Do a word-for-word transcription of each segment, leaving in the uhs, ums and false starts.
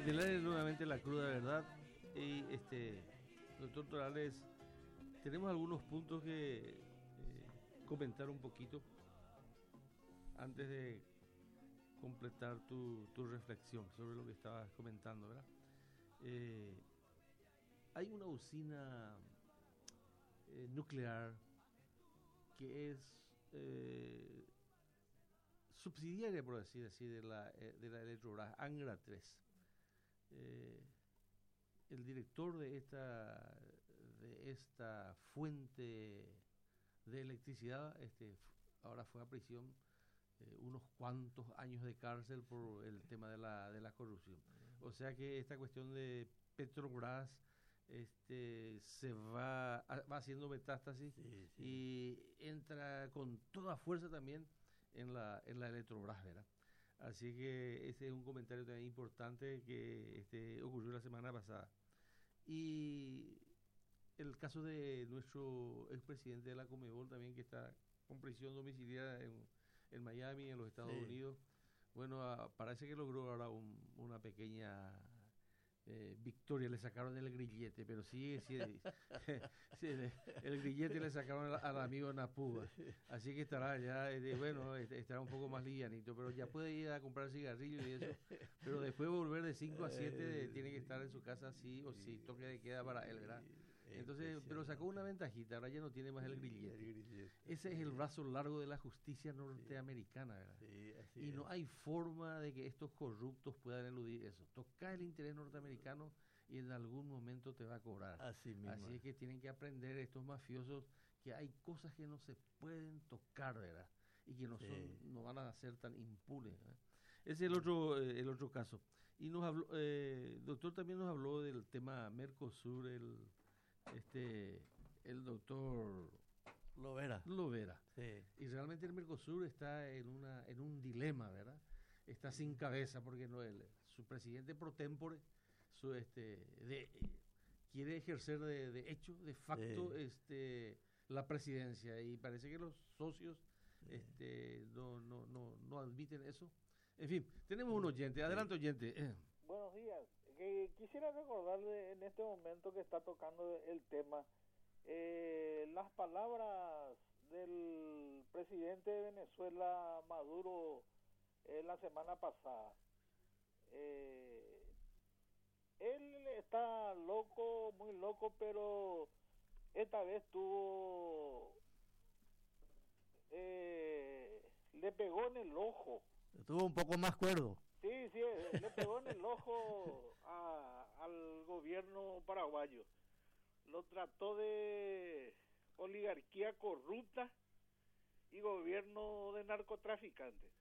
Tener nuevamente la cruda verdad. Y este, doctor Torales, tenemos algunos puntos que eh, comentar un poquito antes de completar tu, tu reflexión sobre lo que estabas comentando, ¿verdad? Eh, hay una usina eh, nuclear que es eh, subsidiaria, por así decir, de la, eh, de la Electrobras, Angra tres. Eh, el director de esta de esta fuente de electricidad este, ahora fue a prisión eh, unos cuantos años de cárcel por el tema de la, de la corrupción. O sea que esta cuestión de Petrobras este, se va, va haciendo metástasis sí, sí. y entra con toda fuerza también en la, en la Electrobras, ¿verdad? Así que ese es un comentario también importante que este, ocurrió la semana pasada. Y el caso de nuestro expresidente de la Conmebol también, que está con prisión domiciliaria en, en Miami, en los Estados sí. Unidos. Bueno, a, parece que logró ahora un, una pequeña eh, victoria. Le sacaron el grillete, pero sí, sí, sí el, el grillete le sacaron al, al amigo Napúa. Así que estará ya, eh, bueno, estará un poco más livianito, pero ya puede ir a comprar cigarrillos y eso. Pero después volver de cinco a siete eh, tiene que estar en su casa sí o sí, toque de queda para él, ¿verdad? Entonces, pero sacó una ventajita, ahora ya no tiene más el grillete. El grillete Ese sí. es el brazo largo de la justicia norteamericana, ¿verdad? Sí, así y es. No hay forma de que estos corruptos puedan eludir eso. Toca el interés norteamericano y en algún momento te va a cobrar. Así mismo. Así es que tienen que aprender estos mafiosos que hay cosas que no se pueden tocar, ¿verdad? Y que no, sí. son, no van a ser tan impunes, ¿verdad? Ese es el otro, eh, el otro caso. Y nos habló, eh, el doctor también nos habló del tema Mercosur, el este el doctor Lovera. Lovera. Sí. Y realmente el Mercosur está en una en un dilema, ¿verdad? Está sin cabeza porque no él, su presidente pro tempore, su este de quiere ejercer de, de hecho, de facto, sí. este la presidencia y parece que los socios sí. este no no no no admiten eso. En fin, tenemos un oyente. Adelante, oyente. Buenos días. Que quisiera recordarle en este momento que está tocando el tema eh, las palabras del presidente de Venezuela, Maduro, eh, la semana pasada. Eh, él está loco, muy loco, pero esta vez tuvo eh, le pegó en el ojo. Estuvo un poco más cuerdo. Sí, sí, le pegó en el ojo a, al gobierno paraguayo. Lo trató de oligarquía corrupta y gobierno de narcotraficantes.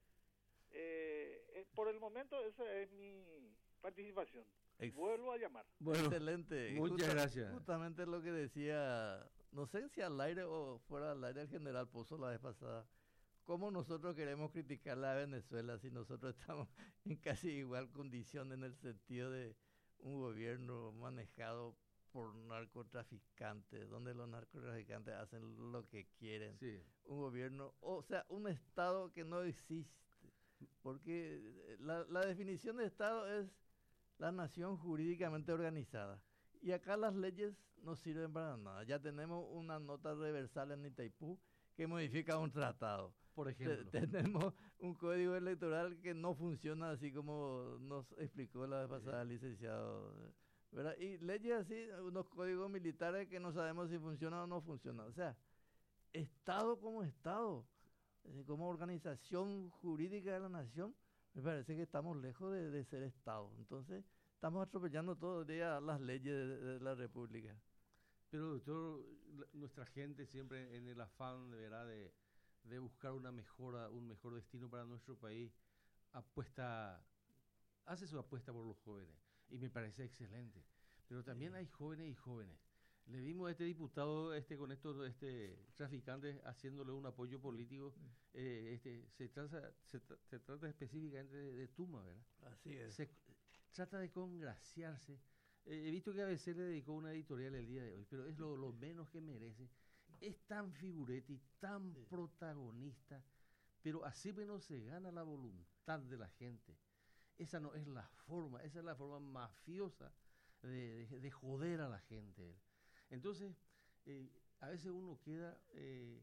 Eh, eh, por el momento esa es mi participación. Ex- Vuelvo a llamar. Bueno, excelente. Muchas Justa, gracias. Justamente lo que decía, no sé si al aire o fuera al aire, el general Pozo la vez pasada. ¿Cómo nosotros queremos criticar a Venezuela si nosotros estamos en casi igual condición en el sentido de un gobierno manejado por narcotraficantes, donde los narcotraficantes hacen lo que quieren? Sí. Un gobierno, o sea, un Estado que no existe, porque la, la definición de Estado es la nación jurídicamente organizada. Y acá las leyes no sirven para nada. Ya tenemos una nota reversal en Itaipú que modifica un tratado. Por ejemplo. Te, tenemos un código electoral que no funciona así como nos explicó la vez pasada el licenciado, ¿verdad? Y leyes así, unos códigos militares que no sabemos si funcionan o no funcionan. O sea, Estado como Estado, como organización jurídica de la nación, me parece que estamos lejos de, de ser Estado. Entonces, estamos atropellando todo el día las leyes de, de la República. Pero, doctor, nuestra gente siempre en el afán de, ¿verdad? de de buscar una mejora, un mejor destino para nuestro país, apuesta, hace su apuesta por los jóvenes, y me parece excelente. Pero también sí. hay jóvenes y jóvenes. Le vimos a este diputado este con estos este traficantes haciéndole un apoyo político. Eh, este se trata se, tra- se trata específicamente de, de Tuma, ¿verdad? Así es. Se trata de congraciarse. Eh, he visto que a veces le dedicó una editorial el día de hoy, pero es lo, lo menos que merece. Es tan figuretti, tan sí. protagonista, pero así menos se gana la voluntad de la gente. esa no es la forma, esa es la forma mafiosa de, de, de joder a la gente. Entonces, eh, a veces uno queda, eh,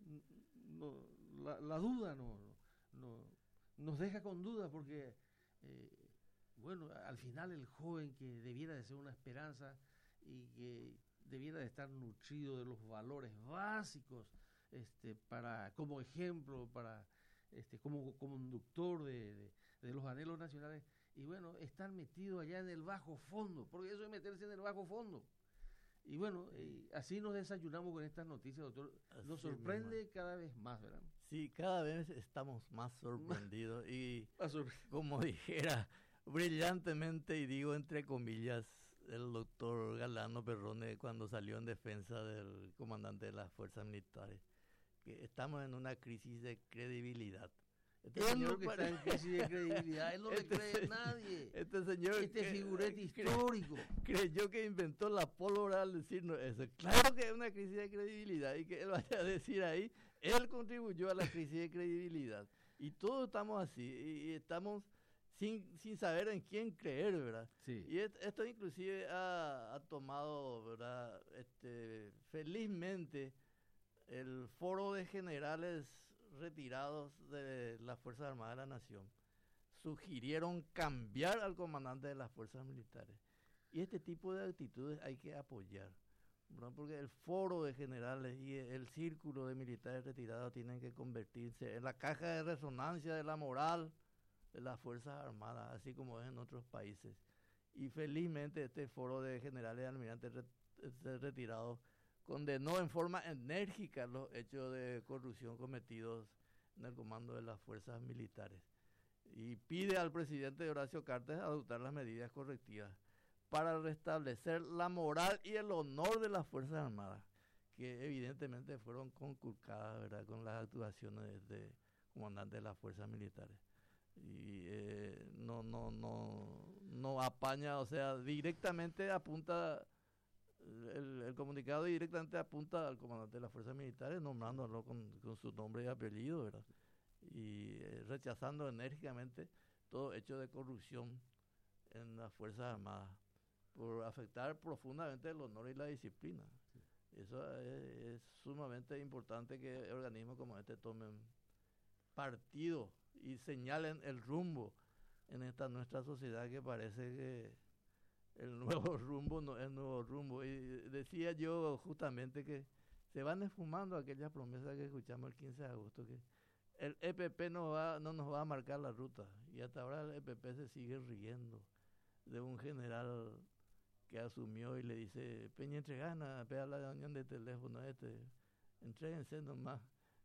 no, la, la duda no, no, nos deja con duda porque, eh, bueno, al final el joven que debiera de ser una esperanza y que debiera de estar nutrido de los valores básicos, este, para, como ejemplo, para, este, como, como conductor de, de, de los anhelos nacionales, y bueno, estar metido allá en el bajo fondo, porque eso es meterse en el bajo fondo. Y bueno, eh, así nos desayunamos con estas noticias, doctor. Así Nos sorprende mismo. cada vez más, ¿verdad? Sí, cada vez estamos más sorprendidos y Más sorprendido. como dijera brillantemente, y digo entre comillas, el doctor Galano Perrone cuando salió en defensa del comandante de las fuerzas militares, que estamos en una crisis de credibilidad. Este señor que está en crisis de credibilidad, él no le Este cree a se- nadie. Este señor Este que- figurete cre- histórico. creyó que inventó la pólvora al decirnos eso. Claro que es una crisis de credibilidad y que él vaya a decir ahí, él contribuyó a la crisis de credibilidad. Y todos estamos así y, y estamos sin, sin saber en quién creer, ¿verdad? Sí. Y et- esto inclusive ha, ha tomado, ¿verdad? Este, felizmente, el foro de generales retirados de las Fuerzas Armadas de la Nación sugirieron cambiar al comandante de las fuerzas militares. Y este tipo de actitudes hay que apoyar, ¿verdad? Porque el foro de generales y el círculo de militares retirados tienen que convertirse en la caja de resonancia de la moral de las Fuerzas Armadas, así como es en otros países. Y felizmente este foro de generales y almirantes re- retirados condenó en forma enérgica los hechos de corrupción cometidos en el comando de las fuerzas militares y pide al presidente Horacio Cartes adoptar las medidas correctivas para restablecer la moral y el honor de las Fuerzas Armadas, que evidentemente fueron conculcadas, ¿verdad?, con las actuaciones de comandantes de las Fuerzas Militares. Y eh, no, no, no, no apaña, o sea, directamente apunta, el, el comunicado directamente apunta al comandante de las Fuerzas Militares, nombrándolo con, con su nombre y apellido, ¿verdad? Y eh, rechazando enérgicamente todo hecho de corrupción en las Fuerzas Armadas por afectar profundamente el honor y la disciplina. Sí. Eso es, es sumamente importante que organismos como este tomen partido y señalen el rumbo en esta nuestra sociedad, que parece que el nuevo rumbo no es nuevo rumbo. Y decía yo justamente que se van esfumando aquellas promesas que escuchamos el quince de agosto, que el E P P no, va, no nos va a marcar la ruta, y hasta ahora el E P P se sigue riendo de un general que asumió y le dice: Peña, entregana, pega la unión de teléfono este, entréguense nomás.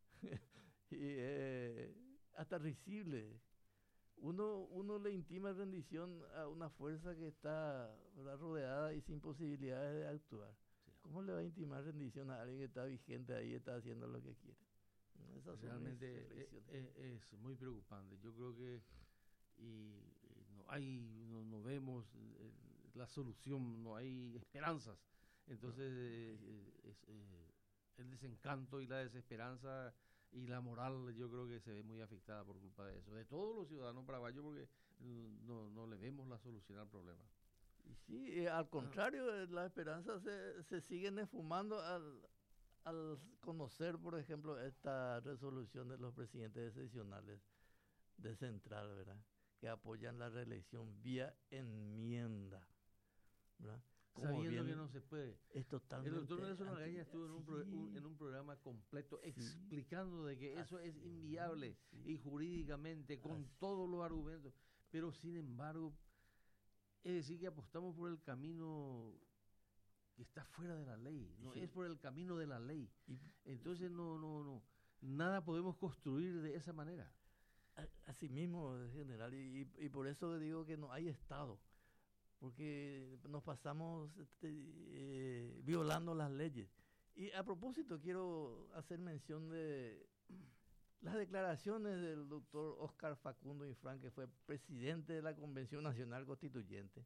Y eh, hasta risible. Uno, uno le intima rendición a una fuerza que está, ¿verdad?, rodeada y sin posibilidades de actuar. Sí. ¿Cómo le va a intimar rendición a alguien que está vigente ahí y está haciendo lo que quiere? Esas Realmente es, es, es muy preocupante. Yo creo que y, y no hay, no, no vemos eh, la solución, no hay esperanzas. Entonces no. eh, es, eh, el desencanto y la desesperanza y la moral, yo creo que se ve muy afectada por culpa de eso, de todos los ciudadanos paraguayos, porque no, no le vemos la solución al problema. Y sí, eh, al contrario, ah. las esperanzas se, se siguen esfumando al, al conocer, por ejemplo, esta resolución de los presidentes excepcionales de Central, ¿verdad?, que apoyan la reelección vía enmienda, ¿verdad? Sabiendo viene, que no se puede. Es totalmente. El doctor Nelson Magaña estuvo en un, pro, un, en un programa completo sí. explicando de que eso Así es inviable sí. y jurídicamente con Así. todos los argumentos, pero sin embargo es decir que apostamos por el camino que está fuera de la ley, no sí. es por el camino de la ley. Y, Entonces no, no, no, nada podemos construir de esa manera. Así mismo, general, y, y por eso digo que no hay Estado, porque nos pasamos este, eh, violando las leyes. Y a propósito quiero hacer mención de las declaraciones del doctor Oscar Facundo Infran, que fue presidente de la Convención Nacional Constituyente,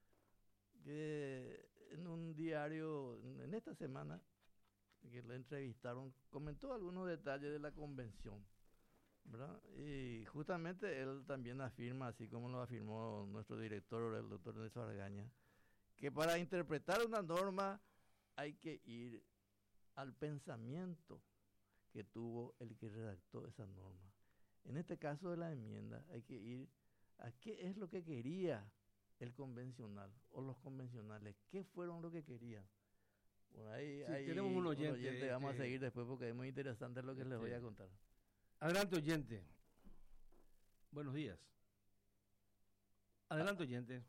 que en un diario, en esta semana, que le entrevistaron, comentó algunos detalles de la convención. ¿verdad? Y justamente él también afirma, así como lo afirmó nuestro director, el doctor Nelson Argaña, que para interpretar una norma hay que ir al pensamiento que tuvo el que redactó esa norma. En este caso de la enmienda hay que ir a qué es lo que quería el convencional o los convencionales, qué fueron lo que querían. Bueno, ahí, sí, ahí tenemos un oyente, un oyente vamos este, a seguir después porque es muy interesante lo que este, les voy a contar. Adelante, oyente. Buenos días. Adelante, oyente.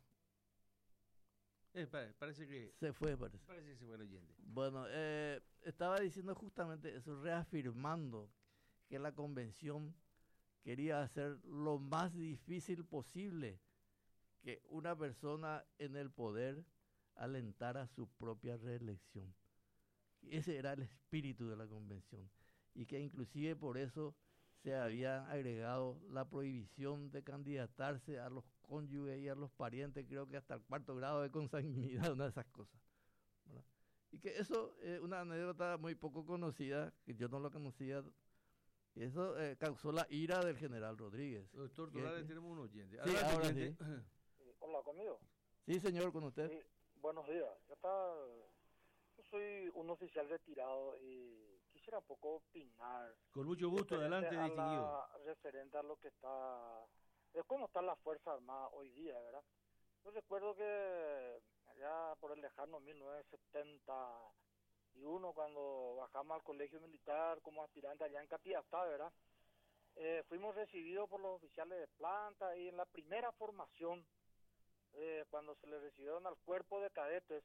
Eh, pare- parece que Se fue, parece. parece que se fue el oyente. Bueno, eh, estaba diciendo justamente eso, reafirmando que la convención quería hacer lo más difícil posible que una persona en el poder alentara su propia reelección. Ese era el espíritu de la convención y que inclusive por eso se había agregado la prohibición de candidatarse a los cónyuges y a los parientes, creo que hasta el cuarto grado de consanguinidad, una de esas cosas, ¿verdad? Y que eso es eh, una anécdota muy poco conocida, que yo no lo conocía, y eso eh, causó la ira del general Rodríguez. Doctor que- Torales, tenemos un oyente. Sí, Adelante, ahora oyente. Eh, hola, ¿conmigo? Sí, señor, con usted. Sí, buenos días. Yo, estaba, yo soy un oficial retirado y quisiera un poco opinar. Con mucho gusto, referente adelante, a distinguido. la- Referente a lo que está, de cómo están las Fuerzas Armadas hoy día, ¿verdad? Yo recuerdo que allá por el lejano mil novecientos setenta y uno, cuando bajamos al colegio militar como aspirante allá en Capiatá, ¿verdad? Eh, fuimos recibidos por los oficiales de planta y en la primera formación, eh, cuando se le recibieron al cuerpo de cadetes,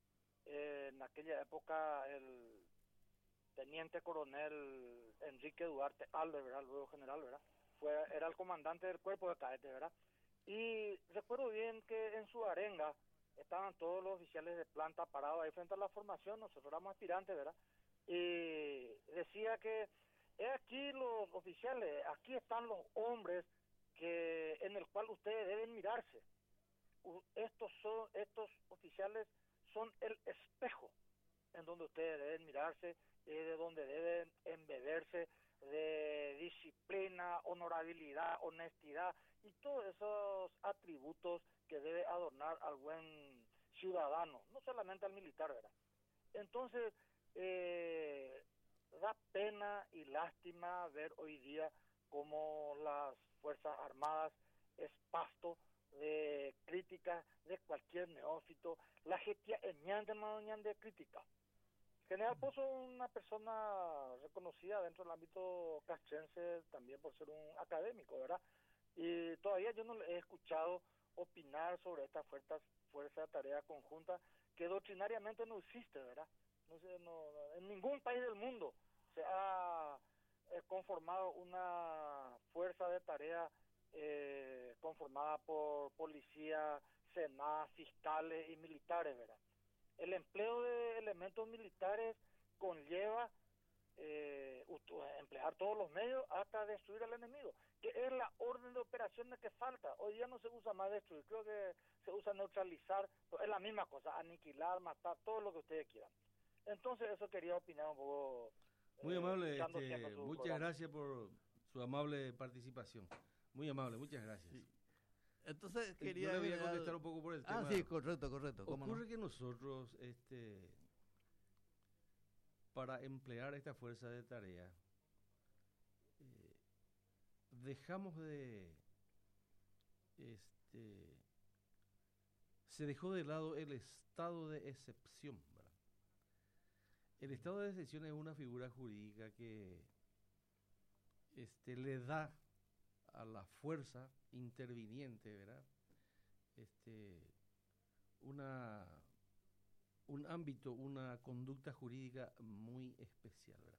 eh, en aquella época el teniente coronel Enrique Duarte Alves, ¿verdad? Luego general, ¿verdad? Fue, era el comandante del cuerpo de cadetes, ¿verdad? Y recuerdo bien que en su arenga estaban todos los oficiales de planta parados ahí frente a la formación, nosotros éramos aspirantes, ¿verdad? Y decía que he aquí los oficiales, aquí están los hombres que en el cual ustedes deben mirarse. U- Estos son, estos oficiales son el espejo en donde ustedes deben mirarse, eh, de donde deben embeberse de disciplina, honorabilidad, honestidad y todos esos atributos que debe adornar al buen ciudadano, no solamente al militar, ¿verdad? Entonces, eh, da pena y lástima ver hoy día cómo las Fuerzas Armadas es pasto de críticas de cualquier neófito, la gente eñan de crítica. General Pozo es una persona reconocida dentro del ámbito castrense también por ser un académico, ¿verdad? Y todavía yo no le he escuchado opinar sobre esta fuerza, fuerza de tarea conjunta que doctrinariamente no existe, ¿verdad? No sé, no, no, en ningún país del mundo se ha eh, conformado una fuerza de tarea eh, conformada por policía, senado, fiscales y militares, ¿verdad? El empleo de elementos militares conlleva eh, emplear todos los medios hasta destruir al enemigo, que es la orden de operaciones que falta. Hoy día no se usa más destruir, creo que se usa neutralizar, es la misma cosa, aniquilar, matar, todo lo que ustedes quieran. Entonces eso quería opinar un poco. Muy eh, amable, escuchando este, siempre su muchas programa. gracias por su amable participación. Muy amable, muchas gracias. Sí. Entonces Eh, quería... Yo le voy a agregar- contestar un poco por el Ah, tema. sí, correcto, correcto. ¿Cómo Ocurre no? que nosotros, este, para emplear esta fuerza de tarea, eh, dejamos de, este, se dejó de lado el estado de excepción, ¿verdad? El estado de excepción es una figura jurídica que, este, le da a la fuerza interviniente, ¿verdad? Este, una, un ámbito, una conducta jurídica muy especial, ¿verdad?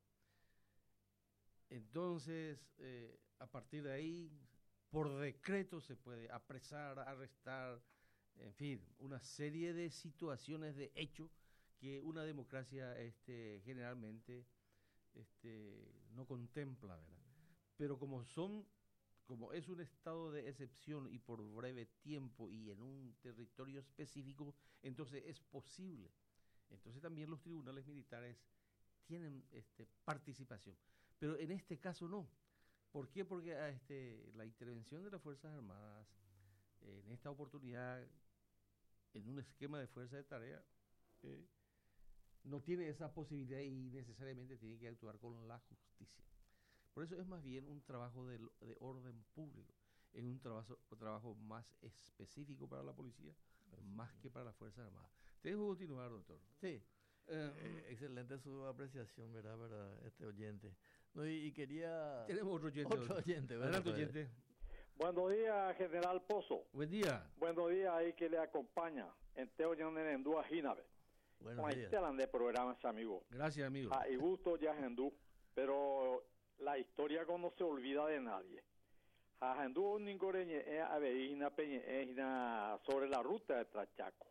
Entonces, eh, a partir de ahí, por decreto se puede apresar, arrestar, en fin, una serie de situaciones de hecho que una democracia este, generalmente este, no contempla, ¿verdad? Pero como son, como es un estado de excepción y por breve tiempo y en un territorio específico, entonces es posible. Entonces también los tribunales militares tienen este, participación. Pero en este caso no, ¿Por qué? Porque a este, la intervención de las Fuerzas Armadas eh, en esta oportunidad, en un esquema de fuerza de tarea, eh, no tiene esa posibilidad y necesariamente tiene que actuar con la justicia. Por eso es más bien un trabajo de, de orden público, es un trabajo, un trabajo más específico para la policía, Así más es. que para las Fuerzas Armadas. Te dejo continuar, doctor. Sí, eh, eh, excelente su apreciación, ¿verdad? Para este oyente. No, y, y quería... Tenemos otro oyente. Otro oyente, ¿verdad? Adelante, oyente. Buenos días, General Pozo. Buen día. Buenos días ahí que le acompaña. En Teo Endúa Jinabe. Buenos días. de programas, amigo. Gracias, amigo. Ah, y gusto ya Hendú, pero la historia no se olvida de nadie. A Hendú ningoreñe e aveina peñe sobre la ruta de Trachaco.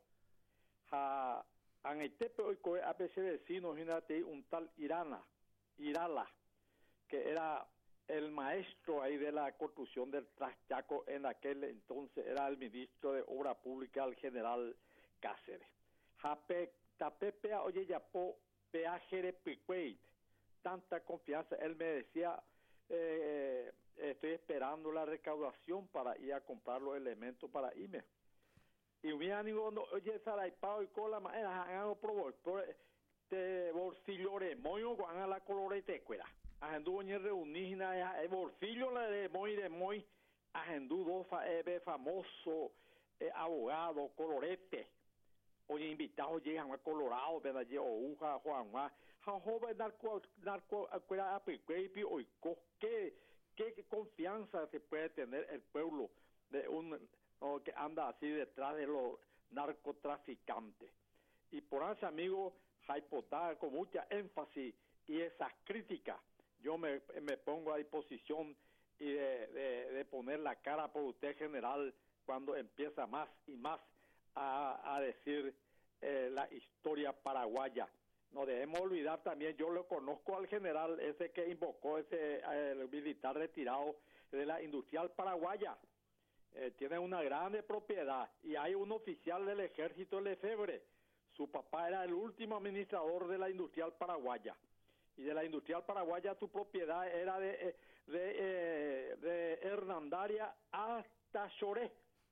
A Angetepe hoy coe A P C vecino jinate un tal Irana, Irala, que era el maestro ahí de la construcción del Trachaco, en aquel entonces era el ministro de Obra Pública, el general Cáceres. Jape tapepea oye yapo peajere piqueit, tanta confianza, él me decía, eh, estoy esperando la recaudación para ir a comprar los elementos para irme. Y mi amigo, no, oye, saraipao y cola, maera, hagan probo, te bolsillo de moyo, hagan la colorete cuera. Agendú en reunirna, el bolsillo la de muy de muy, agendú dos eh, famoso eh, abogado, colorete. Oye, invitados llegan a Colorado, ¿verdad? Oja, Juan, Juan, joven narco, narco, acuera, apicuepi, oico, ¿qué, qué confianza se puede tener el pueblo de un, no, que anda así detrás de los narcotraficantes? Y por eso, amigo, Jaipotada, con mucha énfasis y esas críticas, yo me, me pongo a disposición y de, de, de poner la cara por usted, general, cuando empieza más y más A, a decir eh, la historia paraguaya. No debemos olvidar también, yo lo conozco al general ese que invocó ese eh, militar retirado de la Industrial Paraguaya. Eh, tiene una grande propiedad y hay un oficial del ejército Lefebvre. Su papá era el último administrador de la Industrial Paraguaya. Y de la Industrial Paraguaya su propiedad era de, de, de, eh, de Hernandaria hasta Choré.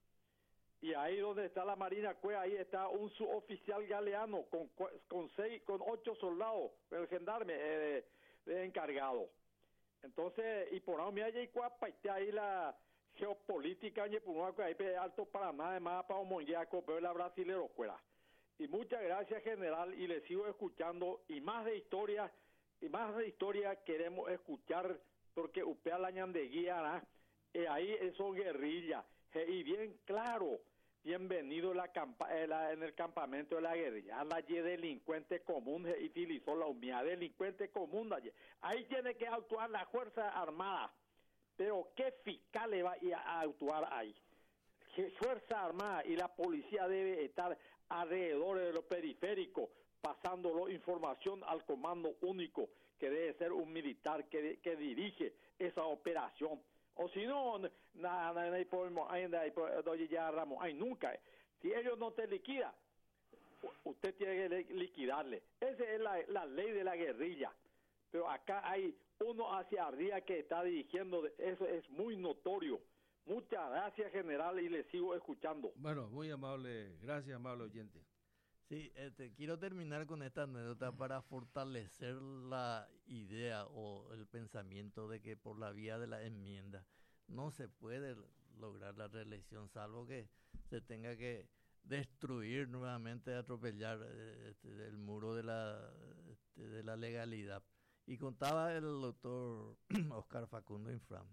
Y ahí donde está la Marina Cue, ahí está un suboficial galeano con con seis, con ocho soldados, el gendarme eh, de encargado. Entonces, y por ahí me hay cuapa y ahí la geopolítica y por ahí alto Paraná, además para Monyaco, pero la brasilero fuera. Y muchas gracias, general, y le sigo escuchando y más de historia y más de historia queremos escuchar porque upea la ñandeguía, ¿no? Y ahí eso guerrilla, y bien claro. Bienvenido la campa eh, la, en el campamento de la guerrilla. La delincuente común y utilizó la humedad delincuente común. Ahí tiene que actuar la Fuerza Armada. Pero ¿qué fiscal le va a, ir a actuar ahí? ¿Qué Fuerza Armada y la policía debe estar alrededor de los periféricos, pasándolo información al comando único, que debe ser un militar que, que dirige esa operación. O si no, nada, no podemos, ya Ramos, ay, nunca. Si ellos no te liquidan, usted tiene que liquidarle. Esa es la, la ley de la guerrilla. Pero acá hay uno hacia arriba que está dirigiendo, eso es muy notorio. Muchas gracias, general, y le sigo escuchando. Bueno, muy amable, gracias, amable oyente. Sí, este, quiero terminar con esta anécdota para fortalecer la idea o el pensamiento de que por la vía de la enmienda no se puede lograr la reelección, salvo que se tenga que destruir nuevamente, atropellar este, el muro de la, este, de la legalidad. Y contaba el doctor Oscar Facundo Infram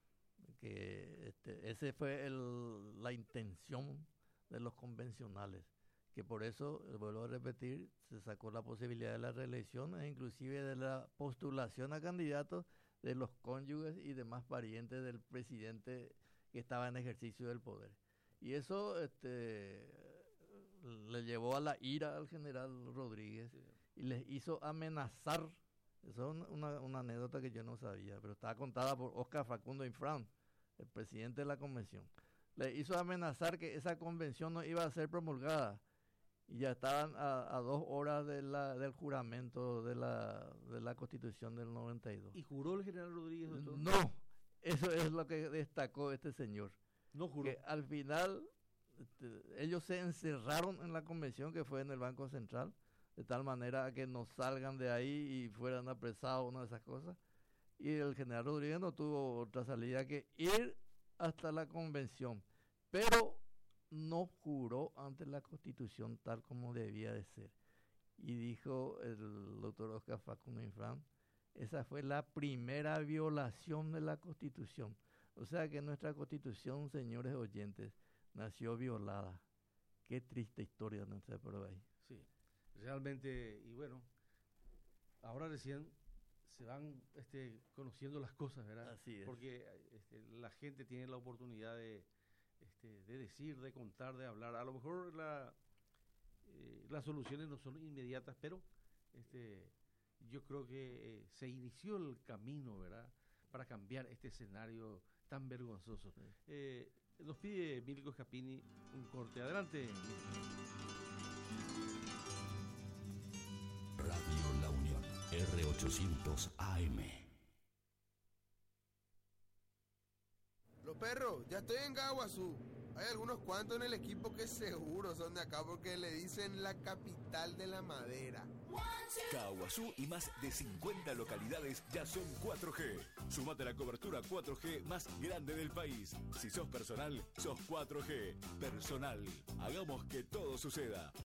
que este, ese fue el, la intención de los convencionales, que por eso, vuelvo a repetir, se sacó la posibilidad de la reelección e inclusive de la postulación a candidatos de los cónyuges y demás parientes del presidente que estaba en ejercicio del poder. Y eso este, le llevó a la ira al general Rodríguez y les hizo amenazar. Eso es una, una anécdota que yo no sabía, pero estaba contada por Oscar Facundo Infram, el presidente de la convención. Le hizo amenazar que esa convención no iba a ser promulgada. Y ya estaban a, a dos horas de la, del juramento de la, de la Constitución del noventa y dos. ¿Y juró el general Rodríguez, doctor? No, eso es lo que destacó este señor. No juró. Que al final este, ellos se encerraron en la convención que fue en el Banco Central, de tal manera que no salgan de ahí y fueran apresados, una de esas cosas. Y el general Rodríguez no tuvo otra salida que ir hasta la convención, pero no juró ante la Constitución tal como debía de ser. Y dijo el doctor Oscar Facundo Infran, esa fue la primera violación de la Constitución. O sea que nuestra Constitución, señores oyentes, nació violada. Qué triste historia nuestra por ahí. Sí, realmente, y bueno, ahora recién se van este, conociendo las cosas, ¿verdad? Así es. Porque este, la gente tiene la oportunidad de, este, de decir, de contar, de hablar. A lo mejor la, eh, las soluciones no son inmediatas, pero este, yo creo que eh, se inició el camino, ¿verdad?, para cambiar este escenario tan vergonzoso. Sí. Eh, nos pide Milko Scapini un corte. Adelante. Radio La Unión, R ochocientos A M. Los perros, ya estoy en Caguazú. Hay algunos cuantos en el equipo que seguro son de acá porque le dicen la capital de la madera. Caguazú y más de cincuenta localidades ya son cuatro G. Sumate a la cobertura cuatro G más grande del país. Si sos personal, sos cuatro G. Personal. Hagamos que todo suceda.